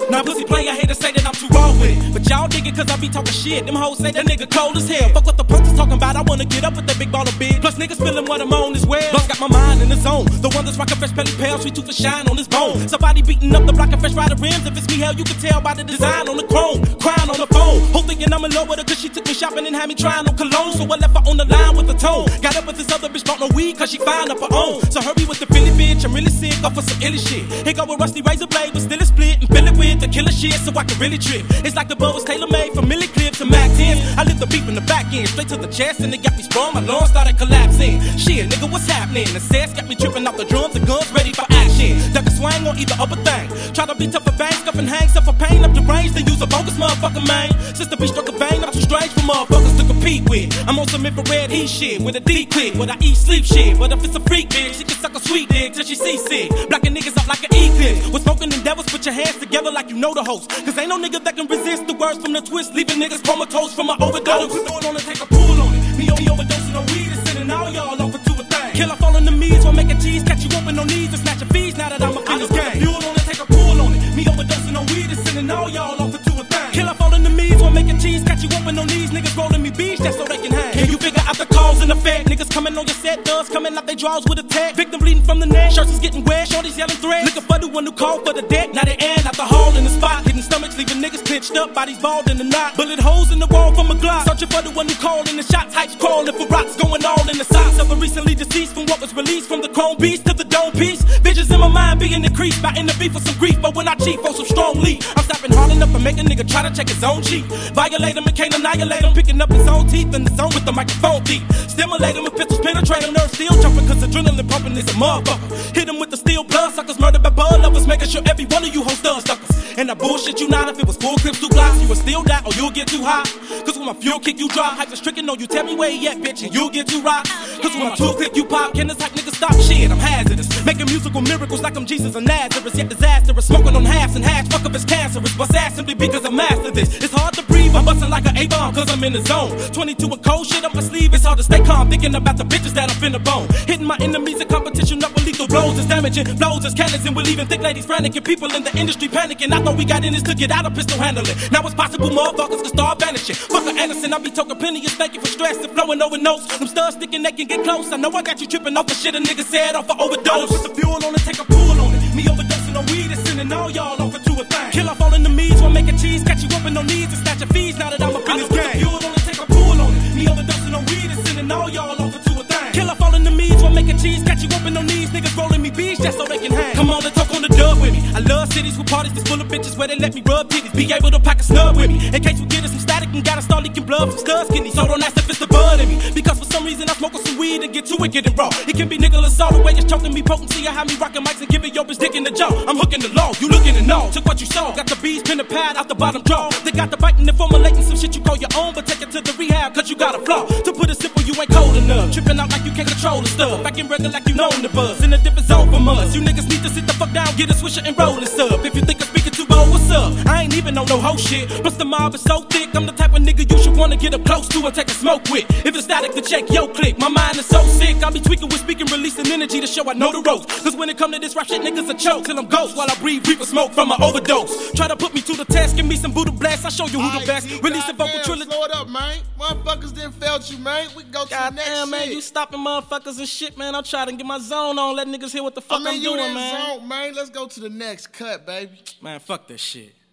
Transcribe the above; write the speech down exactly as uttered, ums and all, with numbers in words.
Now pussy play, I hate to say that I'm too raw with it, but y'all dig it cause I be talking shit. Them hoes say that nigga cold as hell. Fuck what the punks is talking about, I wanna get up with that big ball of big. Plus niggas feeling what I'm on as well. Plus got my mind in the zone. The one that's rockin' fresh pelly pale, sweet tooth to shine on his bone. Somebody beating up the block of fresh rider rims. If it's me, hell, you can tell by the design on the chrome. Crying on the phone, whole thinking I'm in love with her cause she took me shopping and had me trying on cologne. So I left her on the line with the tone. Got up with this other bitch, bought no weed cause she fine up her own. So hurry with the Philly bitch, I'm really sick off of some illy shit. Here go with rusty razor blade, but still a split and fill it with the killer shit so I can really trip. It's like the bow was tailor-made from milli clips and Mac tens. I lit the beef in the back end, straight to the chest, and it got me sprung. My lungs started collapsing. Shit, nigga, what's happening? The sass got me tripping off the drums, the guns ready for action. Duck a swang on either upper thing. Try to be tough for bang, scuff and hang, suffer pain up the range, then use a bogus motherfucker, man. Sister bitch struck a vein, I'm too strange for motherfuckers to compete with. I'm on some infrared heat shit with a deep click, what I eat, sleep shit. But if it's a freak bitch, she can suck a sweet dick till she seasick. Blacking niggas up like an eclipse. With smoking endeavors, put your hands together like you know the host. Cause ain't no nigga that can resist the words from the twist, leaving niggas comatose from an overdose. I do it on and take a pull on it. Me, me overdosing on weed and sending all y'all off into a thing. Kill off all on the knees while making cheese, catch you open on knees and snatch your fees. Now that I'm up in this game, fuel on and take a pull on it. Me overdosing on weed and sending all y'all off into a thing. Kill off all on the knees while making cheese, catch you open on knees. Niggas rolling me beach just so they can hang. Can you figure out the cause and effect? Niggas coming on your set, does coming out they draws with a tag. Victim bleeding from the neck, shirts is getting wet, shorties yelling threats. Looking for the one who called for the deck. Now they end out the hall in the spot, hitting stomachs, leaving niggas clenched up, bodies balled in the knot. Bullet holes in the wall from a Glock, searching for the one who called in the shots. Hypes crawling for rocks, going all in the socks of a recently deceased from what was released from the chrome beast to the dome piece. Visions in my mind being increased by in the beef for some grief, but when I chief for some strong lead, I'm stopping hard enough to make a nigga try to check his own cheek. Violate him and can't annihilate him, picking up his own teeth in the zone with the microphone deep. Stimulate him with pistols, penetrate him, nerves still jumping cause adrenaline pumping is a motherfucker. Hit him with the steel blood suckers, murdered by blood lovers, making sure every one of you hoes stud suckers. And I bullshit you not if it was full clips, two blocks, you would still die or you'll get too high. Cause when my fuel kick you dry, hype is stricken, no you tell me where he at, bitch, and you'll get too rock. Cause when my tool click you pop, can this hype nigga stop? Shit, I'm hazardous. Making musical miracles like I'm Jesus of Nazareth, yet disastrous. Smoking on halves and hash, fuck up it's cancerous. Bust ass simply because I mastered this. It's hard to breathe, I'm busting like an A-bomb cause I'm in the zone. twenty-two with cold shit up my sleeve, it's hard to stay calm, thinking about the bitches that I'm finna bone. Hitting my enemies in competition up with lethal blows, is damaging, blows as cannons, and we're leaving thick ladies frantic and people in the industry panicking. I thought we got in this to get out of pistol handling. Now it's possible motherfuckers can start vanishing. Fuck a Anderson, I be talking plenty of thank you for stress and flowing over notes. Them studs sticking, they can get close. I know I got you tripping off the shit a nigga said off of overdose. Put the fuel on it, take a pull on it. Me overdosing on weed and sending all y'all off into a thing. Kill off all in the meats while making cheese, catch you up in no knees and snatch your fees. Now that I'm up in this game, put the fuel on it, take a pull on it. Me overdosing on weed and sending all y'all off into a thing. Kill off all in the meats while making cheese, catch you up in no knees. Niggas rolling me beach just so they can hang. Come on, let's talk on the dub with me. I love cities with parties that's full of bitches where they let me rub titties. Be able to pack a snub with me in case we get some static and gotta start leaking blood from studs kidneys. So don't ask if it's the bud in me, because for some reason I'm smoking some weed and get too wicked and raw. It can be Nicholas all the way just choking me potency. I have me rocking mics and giving your bitch dick in the jaw. I'm hooking the law, you looking to know. Took what you saw, got the bees pin the pad out the bottom draw. They got the biting and formulating some shit you call your own, but take it to the rehab cause you got a flaw. To put it simple, you ain't cold enough. Tripping out like you can't control the stuff. Back in regular like you know the buzz. In a different zone from us. You niggas need to sit the fuck down, get a swisher and roll this up. If you think I'm speaking too bold, what's up? I ain't even on no whole shit. Plus the mob is so thick, I'm the type of nigga you should wanna get up close to and take a smoke with. If it's static to check yo click, my mind is so sick. I'll be tweaking with speaking, releasing energy to show I know the ropes. Cause when it come to this rap shit, niggas a choke till I'm ghost while I breathe reaper smoke from my overdose. Try to put me to the test, give me some Buddha blast, I'll show you who the best. Release a vocal trilogy. Slow it up, man. Motherfuckers didn't felt you, man. We can go to God the next damn, man, shit. you stopping motherfuckers and shit, man. I'm trying to get my zone on, let niggas hear what the fuck I mean, I'm you doing, in man. zone, man. Let's go to the next cut, baby. Man, fuck that shit.